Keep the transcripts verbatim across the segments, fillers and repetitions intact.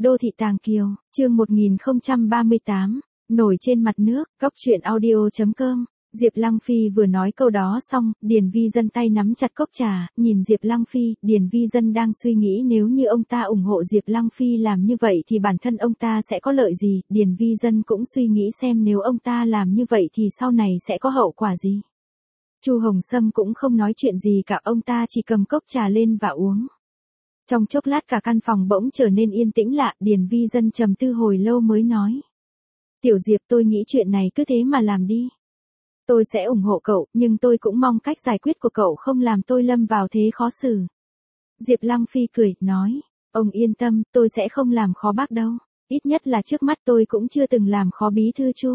Đô thị Tàng Kiều, chương một nghìn không trăm ba mươi tám, nổi trên mặt nước, góc truyện audio chấm com. Diệp Lăng Phi vừa nói câu đó xong, Điền Vi Dân tay nắm chặt cốc trà, nhìn Diệp Lăng Phi, Điền Vi Dân đang suy nghĩ nếu như ông ta ủng hộ Diệp Lăng Phi làm như vậy thì bản thân ông ta sẽ có lợi gì, Điền Vi Dân cũng suy nghĩ xem nếu ông ta làm như vậy thì sau này sẽ có hậu quả gì. Chu Hồng Sâm cũng không nói chuyện gì cả, ông ta chỉ cầm cốc trà lên và uống. Trong chốc lát cả căn phòng bỗng trở nên yên tĩnh lạ, Điền Vi Dân trầm tư hồi lâu mới nói. Tiểu Diệp, tôi nghĩ chuyện này cứ thế mà làm đi. Tôi sẽ ủng hộ cậu, nhưng tôi cũng mong cách giải quyết của cậu không làm tôi lâm vào thế khó xử. Diệp Lăng Phi cười, nói, ông yên tâm, tôi sẽ không làm khó bác đâu. Ít nhất là trước mắt tôi cũng chưa từng làm khó bí thư Chu.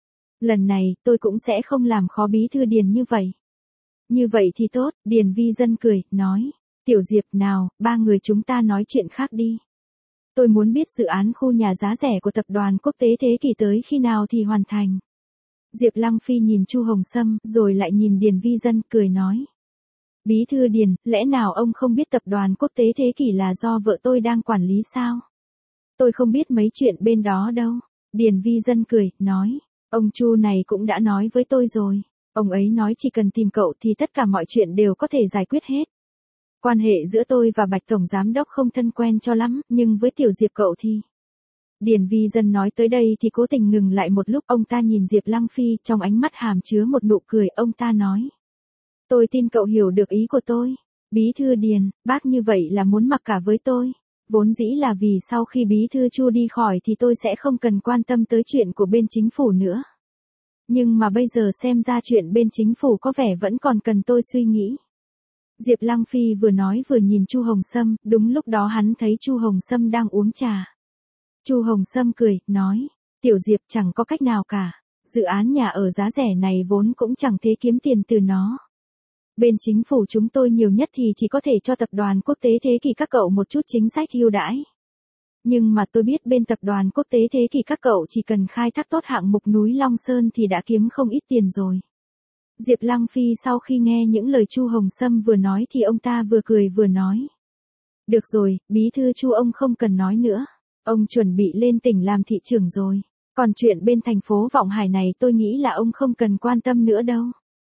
Lần này, tôi cũng sẽ không làm khó bí thư Điền như vậy. Như vậy thì tốt, Điền Vi Dân cười, nói. Tiểu Diệp, nào, ba người chúng ta nói chuyện khác đi. Tôi muốn biết dự án khu nhà giá rẻ của tập đoàn Quốc tế Thế Kỷ tới khi nào thì hoàn thành. Diệp Lăng Phi nhìn Chu Hồng Sâm, rồi lại nhìn Điền Vi Dân, cười nói. Bí thư Điền, lẽ nào ông không biết tập đoàn Quốc tế Thế Kỷ là do vợ tôi đang quản lý sao? Tôi không biết mấy chuyện bên đó đâu. Điền Vi Dân cười, nói. Ông Chu này cũng đã nói với tôi rồi. Ông ấy nói chỉ cần tìm cậu thì tất cả mọi chuyện đều có thể giải quyết hết. Quan hệ giữa tôi và Bạch Tổng Giám Đốc không thân quen cho lắm, nhưng với Tiểu Diệp cậu thì... Điền Vi Dân nói tới đây thì cố tình ngừng lại một lúc, ông ta nhìn Diệp Lăng Phi, trong ánh mắt hàm chứa một nụ cười, ông ta nói. Tôi tin cậu hiểu được ý của tôi. Bí thư Điền, bác như vậy là muốn mặc cả với tôi. Vốn dĩ là vì sau khi bí thư Chu đi khỏi thì tôi sẽ không cần quan tâm tới chuyện của bên chính phủ nữa. Nhưng mà bây giờ xem ra chuyện bên chính phủ có vẻ vẫn còn cần tôi suy nghĩ. Diệp Lăng Phi vừa nói vừa nhìn Chu Hồng Sâm, đúng lúc đó hắn thấy Chu Hồng Sâm đang uống trà. Chu Hồng Sâm cười, nói, Tiểu Diệp chẳng có cách nào cả, dự án nhà ở giá rẻ này vốn cũng chẳng thế kiếm tiền từ nó. Bên chính phủ chúng tôi nhiều nhất thì chỉ có thể cho tập đoàn Quốc tế Thế Kỷ các cậu một chút chính sách ưu đãi. Nhưng mà tôi biết bên tập đoàn Quốc tế Thế Kỷ các cậu chỉ cần khai thác tốt hạng mục núi Long Sơn thì đã kiếm không ít tiền rồi. Diệp Lăng Phi sau khi nghe những lời Chu Hồng Sâm vừa nói thì ông ta vừa cười vừa nói. Được rồi, bí thư Chu ông không cần nói nữa. Ông chuẩn bị lên tỉnh làm thị trưởng rồi. Còn chuyện bên thành phố Vọng Hải này tôi nghĩ là ông không cần quan tâm nữa đâu.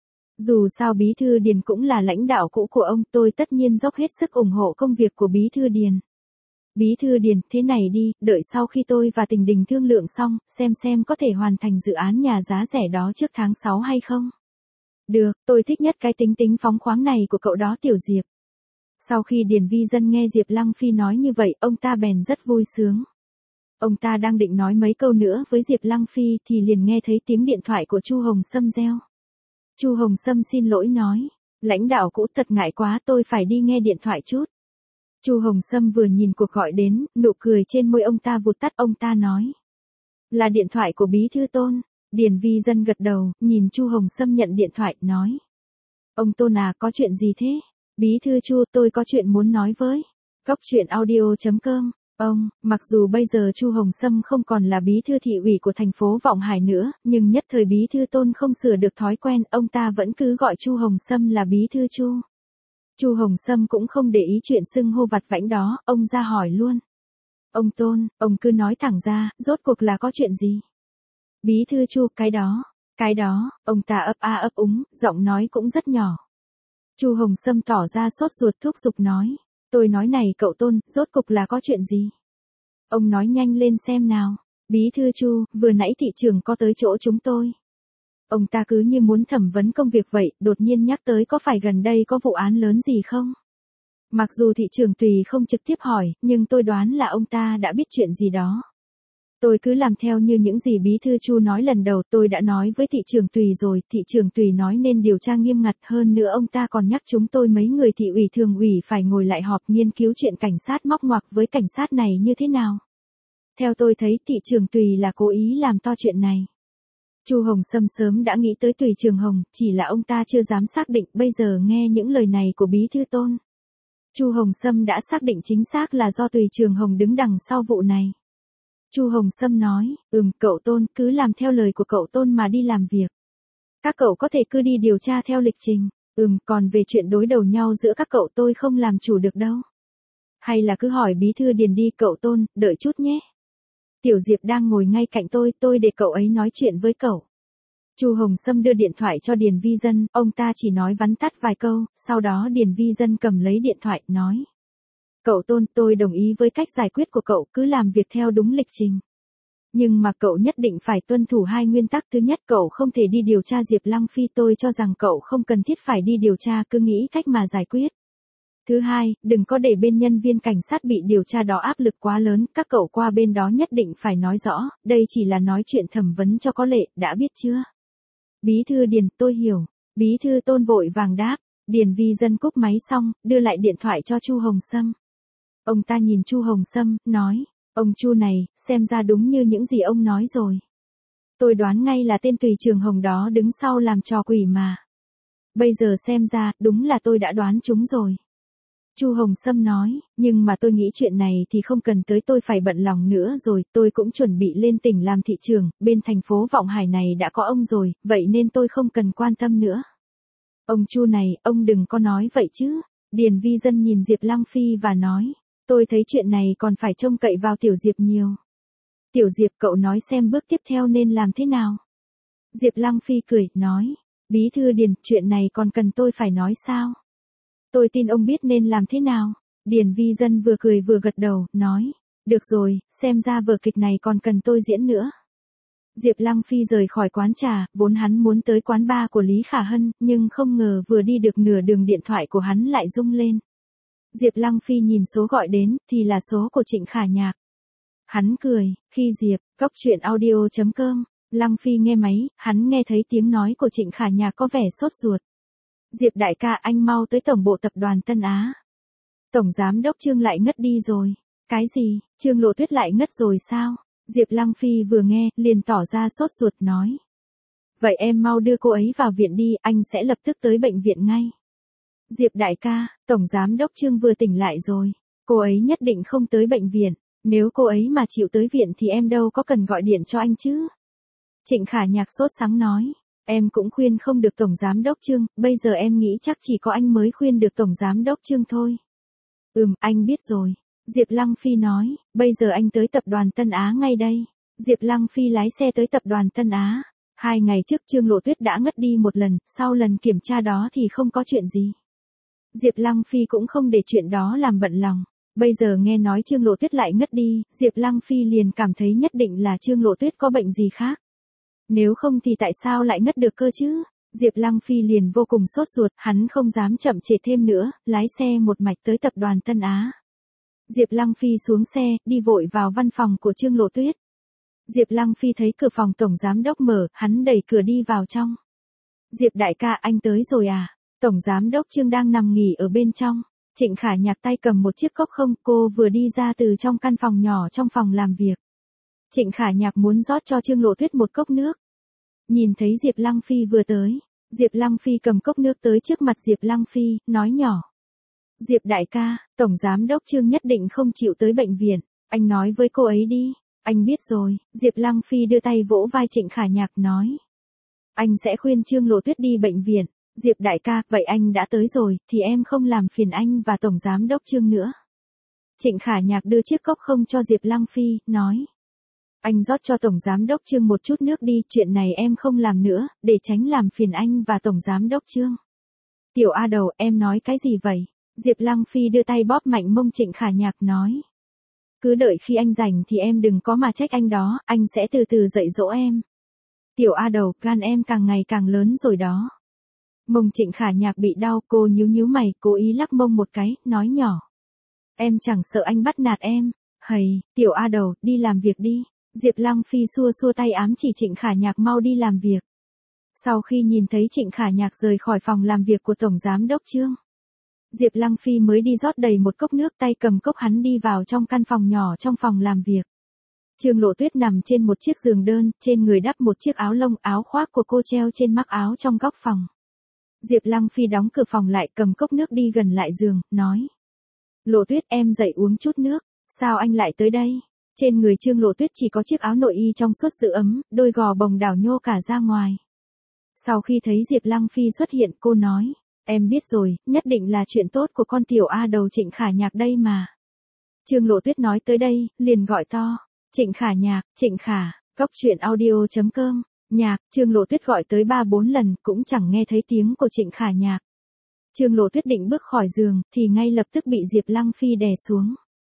Dù sao bí thư Điền cũng là lãnh đạo cũ của ông, tôi tất nhiên dốc hết sức ủng hộ công việc của bí thư Điền. Bí thư Điền, thế này đi, đợi sau khi tôi và Tình Đình thương lượng xong, xem xem có thể hoàn thành dự án nhà giá rẻ đó trước tháng sáu hay không. Được, tôi thích nhất cái tính tính phóng khoáng này của cậu đó Tiểu Diệp. Sau khi Điền Vi Dân nghe Diệp Lăng Phi nói như vậy, ông ta bèn rất vui sướng. Ông ta đang định nói mấy câu nữa với Diệp Lăng Phi thì liền nghe thấy tiếng điện thoại của Chu Hồng Sâm reo. Chu Hồng Sâm xin lỗi nói, lãnh đạo cũ thật ngại quá, tôi phải đi nghe điện thoại chút. Chu Hồng Sâm vừa nhìn cuộc gọi đến, nụ cười trên môi ông ta vụt tắt, ông ta nói. Là điện thoại của bí thư Tôn. Điền Vi Dân gật đầu, nhìn Chu Hồng Sâm nhận điện thoại, nói. Ông Tôn à, có chuyện gì thế? Bí thư Chu, tôi có chuyện muốn nói với. Góc truyện audio chấm com. Ông, mặc dù bây giờ Chu Hồng Sâm không còn là bí thư thị ủy của thành phố Vọng Hải nữa, nhưng nhất thời bí thư Tôn không sửa được thói quen, ông ta vẫn cứ gọi Chu Hồng Sâm là bí thư Chu. Chu Hồng Sâm cũng không để ý chuyện xưng hô vặt vãnh đó, ông ra hỏi luôn. Ông Tôn, ông cứ nói thẳng ra, rốt cuộc là có chuyện gì? Bí thư Chu, cái đó, cái đó, ông ta ấp a ấp úng, giọng nói cũng rất nhỏ. Chu Hồng Sâm tỏ ra sốt ruột thúc giục nói, tôi nói này cậu Tôn, rốt cục là có chuyện gì? Ông nói nhanh lên xem nào. Bí thư Chu, vừa nãy thị trưởng có tới chỗ chúng tôi. Ông ta cứ như muốn thẩm vấn công việc vậy, đột nhiên nhắc tới có phải gần đây có vụ án lớn gì không? Mặc dù thị trưởng Tùy không trực tiếp hỏi, nhưng tôi đoán là ông ta đã biết chuyện gì đó. Tôi cứ làm theo như những gì bí thư Chu nói lần đầu, tôi đã nói với thị trưởng Tùy rồi, thị trưởng Tùy nói nên điều tra nghiêm ngặt, hơn nữa ông ta còn nhắc chúng tôi mấy người thị ủy thường ủy phải ngồi lại họp nghiên cứu chuyện cảnh sát móc ngoặc với cảnh sát này như thế nào. Theo tôi thấy thị trưởng Tùy là cố ý làm to chuyện này. Chu Hồng Sâm sớm đã nghĩ tới Tùy Trường Hồng, chỉ là ông ta chưa dám xác định, bây giờ nghe những lời này của bí thư Tôn. Chu Hồng Sâm đã xác định chính xác là do Tùy Trường Hồng đứng đằng sau vụ này. Chu Hồng Sâm nói, ừm, cậu Tôn, cứ làm theo lời của cậu Tôn mà đi làm việc. Các cậu có thể cứ đi điều tra theo lịch trình, ừm, còn về chuyện đối đầu nhau giữa các cậu tôi không làm chủ được đâu. Hay là cứ hỏi bí thư Điền đi cậu Tôn, đợi chút nhé. Tiểu Diệp đang ngồi ngay cạnh tôi, tôi để cậu ấy nói chuyện với cậu. Chu Hồng Sâm đưa điện thoại cho Điền Vi Dân, ông ta chỉ nói vắn tắt vài câu, sau đó Điền Vi Dân cầm lấy điện thoại, nói. Cậu Tôn, tôi đồng ý với cách giải quyết của cậu, cứ làm việc theo đúng lịch trình. Nhưng mà cậu nhất định phải tuân thủ hai nguyên tắc. Thứ nhất, cậu không thể đi điều tra Diệp Lăng Phi, tôi cho rằng cậu không cần thiết phải đi điều tra, cứ nghĩ cách mà giải quyết. Thứ hai, đừng có để bên nhân viên cảnh sát bị điều tra đó áp lực quá lớn, các cậu qua bên đó nhất định phải nói rõ, đây chỉ là nói chuyện thẩm vấn cho có lệ, đã biết chưa? Bí thư Điền, tôi hiểu. Bí thư Tôn vội vàng đáp. Điền Vi Dân cúp máy xong, đưa lại điện thoại cho Chu Hồng Sâm. Ông ta nhìn Chu Hồng Sâm, nói, ông Chu này, xem ra đúng như những gì ông nói rồi. Tôi đoán ngay là tên Tùy Trường Hồng đó đứng sau làm trò quỷ mà. Bây giờ xem ra, đúng là tôi đã đoán chúng rồi. Chu Hồng Sâm nói, nhưng mà tôi nghĩ chuyện này thì không cần tới tôi phải bận lòng nữa rồi, tôi cũng chuẩn bị lên tỉnh làm thị trưởng, bên thành phố Vọng Hải này đã có ông rồi, vậy nên tôi không cần quan tâm nữa. Ông Chu này, ông đừng có nói vậy chứ. Điền Vi Dân nhìn Diệp Lăng Phi và nói, tôi thấy chuyện này còn phải trông cậy vào Tiểu Diệp nhiều. Tiểu Diệp, cậu nói xem bước tiếp theo nên làm thế nào? Diệp Lăng Phi cười, nói, bí thư Điền, chuyện này còn cần tôi phải nói sao? Tôi tin ông biết nên làm thế nào. Điền Vi Dân vừa cười vừa gật đầu, nói, được rồi, xem ra vở kịch này còn cần tôi diễn nữa. Diệp Lăng Phi rời khỏi quán trà, vốn hắn muốn tới quán bar của Lý Khả Hân, nhưng không ngờ vừa đi được nửa đường điện thoại của hắn lại rung lên. Diệp Lăng Phi nhìn số gọi đến, thì là số của Trịnh Khả Nhạc. Hắn cười, khi Diệp, góc truyện audio chấm com, Lăng Phi nghe máy, hắn nghe thấy tiếng nói của Trịnh Khả Nhạc có vẻ sốt ruột. Diệp đại ca, anh mau tới tổng bộ tập đoàn Tân Á. Tổng giám đốc Trương lại ngất đi rồi. Cái gì, Trương Lộ Tuyết lại ngất rồi sao? Diệp Lăng Phi vừa nghe, liền tỏ ra sốt ruột nói. Vậy em mau đưa cô ấy vào viện đi, anh sẽ lập tức tới bệnh viện ngay. Diệp đại ca, tổng giám đốc Trương vừa tỉnh lại rồi. Cô ấy nhất định không tới bệnh viện. Nếu cô ấy mà chịu tới viện thì em đâu có cần gọi điện cho anh chứ. Trịnh Khả Nhạc sốt sắng nói. Em cũng khuyên không được tổng giám đốc Trương, bây giờ em nghĩ chắc chỉ có anh mới khuyên được tổng giám đốc Trương thôi. Ừm, anh biết rồi. Diệp Lăng Phi nói, bây giờ anh tới tập đoàn Tân Á ngay đây. Diệp Lăng Phi lái xe tới tập đoàn Tân Á. Hai ngày trước Trương Lộ Tuyết đã ngất đi một lần, sau lần kiểm tra đó thì không có chuyện gì. Diệp Lăng Phi cũng không để chuyện đó làm bận lòng. Bây giờ nghe nói Trương Lộ Tuyết lại ngất đi, Diệp Lăng Phi liền cảm thấy nhất định là Trương Lộ Tuyết có bệnh gì khác. Nếu không thì tại sao lại ngất được cơ chứ? Diệp Lăng Phi liền vô cùng sốt ruột, hắn không dám chậm trễ thêm nữa, lái xe một mạch tới tập đoàn Tân Á. Diệp Lăng Phi xuống xe, đi vội vào văn phòng của Trương Lộ Tuyết. Diệp Lăng Phi thấy cửa phòng tổng giám đốc mở, hắn đẩy cửa đi vào trong. Diệp đại ca, anh tới rồi à? Tổng giám đốc Trương đang nằm nghỉ ở bên trong. Trịnh Khả Nhạc tay cầm một chiếc cốc không, cô vừa đi ra từ trong căn phòng nhỏ trong phòng làm việc. Trịnh Khả Nhạc muốn rót cho Trương Lộ Tuyết một cốc nước. Nhìn thấy Diệp Lăng Phi vừa tới, Diệp Lăng Phi cầm cốc nước tới trước mặt Diệp Lăng Phi, nói nhỏ. Diệp đại ca, tổng giám đốc Trương nhất định không chịu tới bệnh viện, anh nói với cô ấy đi. Anh biết rồi. Diệp Lăng Phi đưa tay vỗ vai Trịnh Khả Nhạc nói. Anh sẽ khuyên Trương Lộ Tuyết đi bệnh viện. Diệp đại ca, vậy anh đã tới rồi, thì em không làm phiền anh và tổng giám đốc Trương nữa. Trịnh Khả Nhạc đưa chiếc cốc không cho Diệp Lăng Phi, nói. Anh rót cho tổng giám đốc Trương một chút nước đi, chuyện này em không làm nữa, để tránh làm phiền anh và tổng giám đốc Trương. Tiểu A Đầu, em nói cái gì vậy? Diệp Lăng Phi đưa tay bóp mạnh mông Trịnh Khả Nhạc nói. Cứ đợi khi anh rảnh thì em đừng có mà trách anh đó, anh sẽ từ từ dạy dỗ em. Tiểu A Đầu, gan em càng ngày càng lớn rồi đó. Mông Trịnh Khả Nhạc bị đau, cô nhíu nhíu mày, cố ý lắc mông một cái, nói nhỏ. Em chẳng sợ anh bắt nạt em. Hầy, Tiểu A Đầu, đi làm việc đi. Diệp Lăng Phi xua xua tay ám chỉ Trịnh Khả Nhạc mau đi làm việc. Sau khi nhìn thấy Trịnh Khả Nhạc rời khỏi phòng làm việc của tổng giám đốc Trương, Diệp Lăng Phi mới đi rót đầy một cốc nước, tay cầm cốc hắn đi vào trong căn phòng nhỏ trong phòng làm việc. Trương Lộ Tuyết nằm trên một chiếc giường đơn, trên người đắp một chiếc áo lông, áo khoác của cô treo trên mắc áo trong góc phòng. Diệp Lăng Phi đóng cửa phòng lại, cầm cốc nước đi gần lại giường, nói. Lộ Tuyết, em dậy uống chút nước. Sao anh lại tới đây? Trên người Trương Lộ Tuyết chỉ có chiếc áo nội y trong suốt giữ ấm, đôi gò bồng đảo nhô cả ra ngoài. Sau khi thấy Diệp Lăng Phi xuất hiện, cô nói. Em biết rồi, nhất định là chuyện tốt của con Tiểu A Đầu Trịnh Khả Nhạc đây mà. Trương Lộ Tuyết nói tới đây, liền gọi to. Trịnh Khả Nhạc, Trịnh Khả, cốc truyện audio.com, nhạc, Trương Lộ Tuyết gọi tới ba bốn lần, cũng chẳng nghe thấy tiếng của Trịnh Khả Nhạc. Trương Lộ Tuyết định bước khỏi giường, thì ngay lập tức bị Diệp Lăng Phi đè xuống.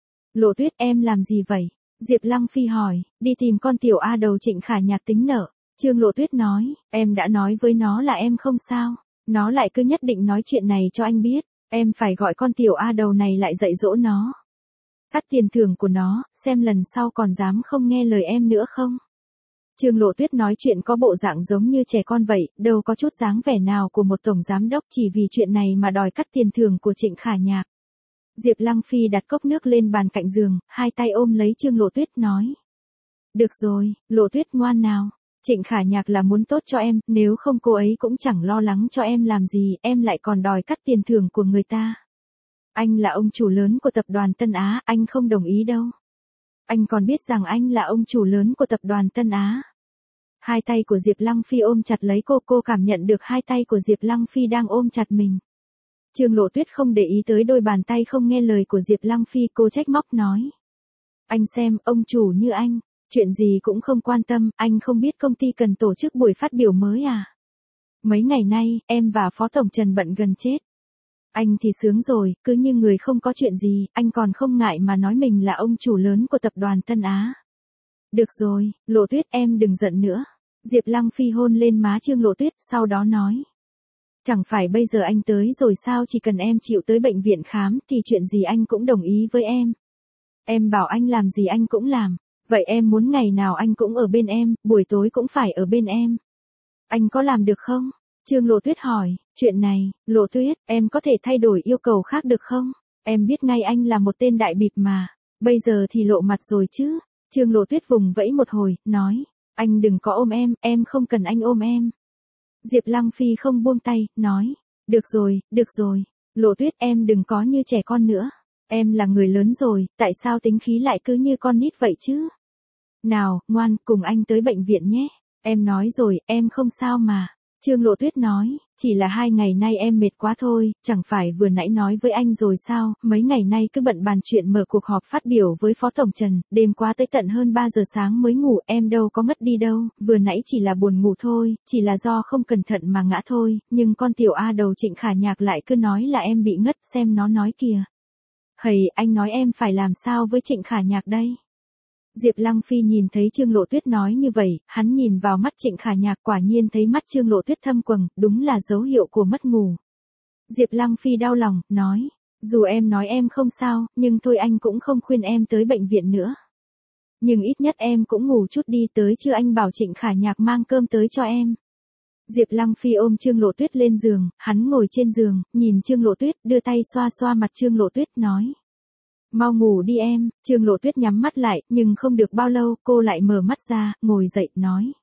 Lộ Tuyết, em làm gì vậy? Diệp Lăng Phi hỏi, đi tìm con tiểu A đầu Trịnh Khả Nhạc tính nợ. Trương Lộ Tuyết nói, em đã nói với nó là em không sao. Nó lại cứ nhất định nói chuyện này cho anh biết. Em phải gọi con tiểu A đầu này lại dạy dỗ nó. Cắt tiền thưởng của nó, xem lần sau còn dám không nghe lời em nữa không? Trương Lộ Tuyết nói chuyện có bộ dạng giống như trẻ con vậy, đâu có chút dáng vẻ nào của một tổng giám đốc chỉ vì chuyện này mà đòi cắt tiền thưởng của Trịnh Khả Nhạc. Diệp Lăng Phi đặt cốc nước lên bàn cạnh giường, hai tay ôm lấy Trương Lộ Tuyết nói. Được rồi, Lộ Tuyết ngoan nào. Trịnh Khả Nhạc là muốn tốt cho em, nếu không cô ấy cũng chẳng lo lắng cho em làm gì, em lại còn đòi cắt tiền thưởng của người ta. Anh là ông chủ lớn của tập đoàn Tân Á, anh không đồng ý đâu. Anh còn biết rằng anh là ông chủ lớn của tập đoàn Tân Á. Hai tay của Diệp Lăng Phi ôm chặt lấy cô, cô cảm nhận được hai tay của Diệp Lăng Phi đang ôm chặt mình. Trương Lộ Tuyết không để ý tới đôi bàn tay không nghe lời của Diệp Lăng Phi, cô trách móc nói. Anh xem, ông chủ như anh, chuyện gì cũng không quan tâm, anh không biết công ty cần tổ chức buổi phát biểu mới à? Mấy ngày nay, em và Phó Tổng Trần bận gần chết. Anh thì sướng rồi, cứ như người không có chuyện gì, anh còn không ngại mà nói mình là ông chủ lớn của tập đoàn Tân Á. Được rồi, Lộ Tuyết em đừng giận nữa. Diệp Lăng Phi hôn lên má Trương Lộ Tuyết, sau đó nói. Chẳng phải bây giờ anh tới rồi sao, chỉ cần em chịu tới bệnh viện khám thì chuyện gì anh cũng đồng ý với em. Em bảo anh làm gì anh cũng làm. Vậy em muốn ngày nào anh cũng ở bên em, buổi tối cũng phải ở bên em. Anh có làm được không? Trương Lộ Tuyết hỏi, chuyện này, Lộ Tuyết, em có thể thay đổi yêu cầu khác được không? Em biết ngay anh là một tên đại bịp mà, bây giờ thì lộ mặt rồi chứ. Trương Lộ Tuyết vùng vẫy một hồi, nói, anh đừng có ôm em, em không cần anh ôm em. Diệp Lăng Phi không buông tay, nói, được rồi, được rồi, Lộ Tuyết em đừng có như trẻ con nữa. Em là người lớn rồi, tại sao tính khí lại cứ như con nít vậy chứ? Nào, ngoan, cùng anh tới bệnh viện nhé. Em nói rồi, em không sao mà. Trương Lộ Tuyết nói, chỉ là hai ngày nay em mệt quá thôi, chẳng phải vừa nãy nói với anh rồi sao, mấy ngày nay cứ bận bàn chuyện mở cuộc họp phát biểu với Phó Tổng Trần, đêm qua tới tận hơn ba giờ sáng mới ngủ, em đâu có ngất đi đâu, vừa nãy chỉ là buồn ngủ thôi, chỉ là do không cẩn thận mà ngã thôi, nhưng con tiểu A đầu Trịnh Khả Nhạc lại cứ nói là em bị ngất, xem nó nói kìa. Hầy, anh nói em phải làm sao với Trịnh Khả Nhạc đây? Diệp Lăng Phi nhìn thấy Trương Lộ Tuyết nói như vậy, hắn nhìn vào mắt Trịnh Khả Nhạc, quả nhiên thấy mắt Trương Lộ Tuyết thâm quầng, đúng là dấu hiệu của mất ngủ. Diệp Lăng Phi đau lòng, nói, dù em nói em không sao, nhưng thôi anh cũng không khuyên em tới bệnh viện nữa. Nhưng ít nhất em cũng ngủ chút đi, tới trưa anh bảo Trịnh Khả Nhạc mang cơm tới cho em. Diệp Lăng Phi ôm Trương Lộ Tuyết lên giường, hắn ngồi trên giường, nhìn Trương Lộ Tuyết, đưa tay xoa xoa mặt Trương Lộ Tuyết, nói. Mau ngủ đi em. Trương Lộ Tuyết nhắm mắt lại, nhưng không được bao lâu, cô lại mở mắt ra, ngồi dậy, nói.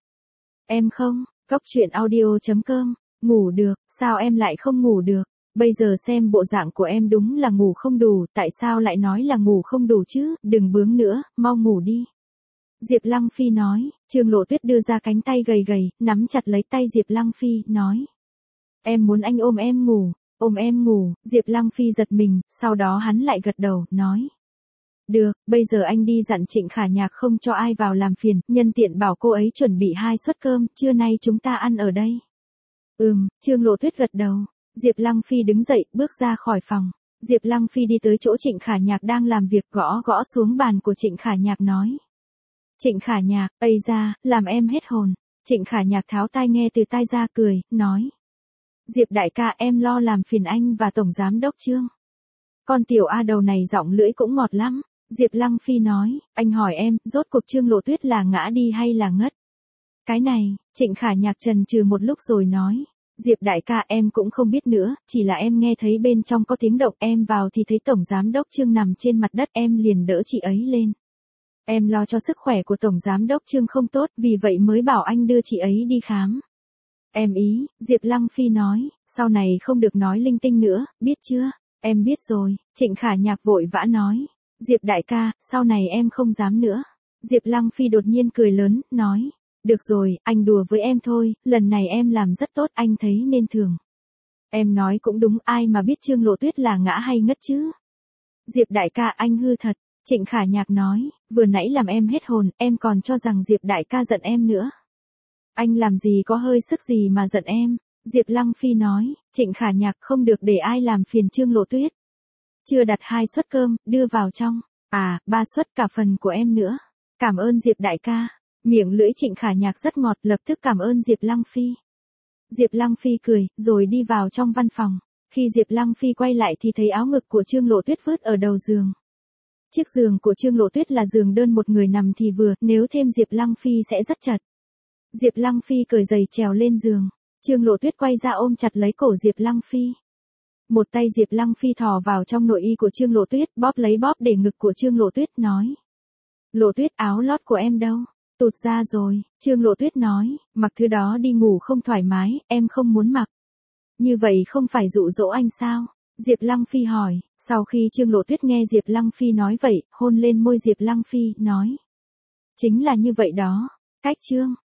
Em không, cốc truyện audio.com, ngủ được, sao em lại không ngủ được? Bây giờ xem bộ dạng của em đúng là ngủ không đủ, tại sao lại nói là ngủ không đủ chứ, đừng bướng nữa, mau ngủ đi. Diệp Lăng Phi nói, Trương Lộ Tuyết đưa ra cánh tay gầy gầy, nắm chặt lấy tay Diệp Lăng Phi, nói. Em muốn anh ôm em ngủ. Ôm em ngủ, Diệp Lăng Phi giật mình, sau đó hắn lại gật đầu, nói. Được, bây giờ anh đi dặn Trịnh Khả Nhạc không cho ai vào làm phiền, nhân tiện bảo cô ấy chuẩn bị hai suất cơm, trưa nay chúng ta ăn ở đây. Ừm, Trương Lộ Tuyết gật đầu. Diệp Lăng Phi đứng dậy, bước ra khỏi phòng. Diệp Lăng Phi đi tới chỗ Trịnh Khả Nhạc đang làm việc, gõ gõ xuống bàn của Trịnh Khả Nhạc, nói. Trịnh Khả Nhạc, ây da, làm em hết hồn. Trịnh Khả Nhạc tháo tai nghe từ tai ra, cười, nói. Diệp đại ca, em lo làm phiền anh và Tổng Giám Đốc Trương. Con tiểu A đầu này giọng lưỡi cũng ngọt lắm. Diệp Lăng Phi nói, anh hỏi em, rốt cuộc Trương Lộ Tuyết là ngã đi hay là ngất? Cái này, Trịnh Khả Nhạc chần chừ một lúc rồi nói. Diệp đại ca, em cũng không biết nữa, chỉ là em nghe thấy bên trong có tiếng động, em vào thì thấy Tổng Giám Đốc Trương nằm trên mặt đất, em liền đỡ chị ấy lên. Em lo cho sức khỏe của Tổng Giám Đốc Trương không tốt, vì vậy mới bảo anh đưa chị ấy đi khám. Em ý, Diệp Lăng Phi nói, sau này không được nói linh tinh nữa, biết chưa? Em biết rồi, Trịnh Khả Nhạc vội vã nói. Diệp đại ca, sau này em không dám nữa. Diệp Lăng Phi đột nhiên cười lớn, nói. Được rồi, anh đùa với em thôi, lần này em làm rất tốt, anh thấy nên thưởng. Em nói cũng đúng, ai mà biết Trương Lộ Tuyết là ngã hay ngất chứ? Diệp đại ca, anh hư thật. Trịnh Khả Nhạc nói, vừa nãy làm em hết hồn, em còn cho rằng Diệp đại ca giận em nữa. Anh làm gì có hơi sức gì mà giận em. Diệp Lăng Phi nói, Trịnh Khả Nhạc không được để ai làm phiền Trương Lộ Tuyết. Chưa đặt hai suất cơm, đưa vào trong. À, ba suất cả phần của em nữa. Cảm ơn Diệp đại ca. Miệng lưỡi Trịnh Khả Nhạc rất ngọt, lập tức cảm ơn Diệp Lăng Phi. Diệp Lăng Phi cười, rồi đi vào trong văn phòng. Khi Diệp Lăng Phi quay lại thì thấy áo ngực của Trương Lộ Tuyết vứt ở đầu giường. Chiếc giường của Trương Lộ Tuyết là giường đơn một người nằm thì vừa, nếu thêm Diệp Lăng Phi sẽ rất chật. Diệp Lăng Phi cởi giày trèo lên giường. Trương Lộ Tuyết quay ra ôm chặt lấy cổ Diệp Lăng Phi. Một tay Diệp Lăng Phi thò vào trong nội y của Trương Lộ Tuyết, bóp lấy bóp để ngực của Trương Lộ Tuyết, nói. Lộ Tuyết, áo lót của em đâu? Tụt ra rồi. Trương Lộ Tuyết nói, mặc thứ đó đi ngủ không thoải mái, em không muốn mặc. Như vậy không phải dụ dỗ anh sao? Diệp Lăng Phi hỏi. Sau khi Trương Lộ Tuyết nghe Diệp Lăng Phi nói vậy, hôn lên môi Diệp Lăng Phi, nói. Chính là như vậy đó. Cách Trương.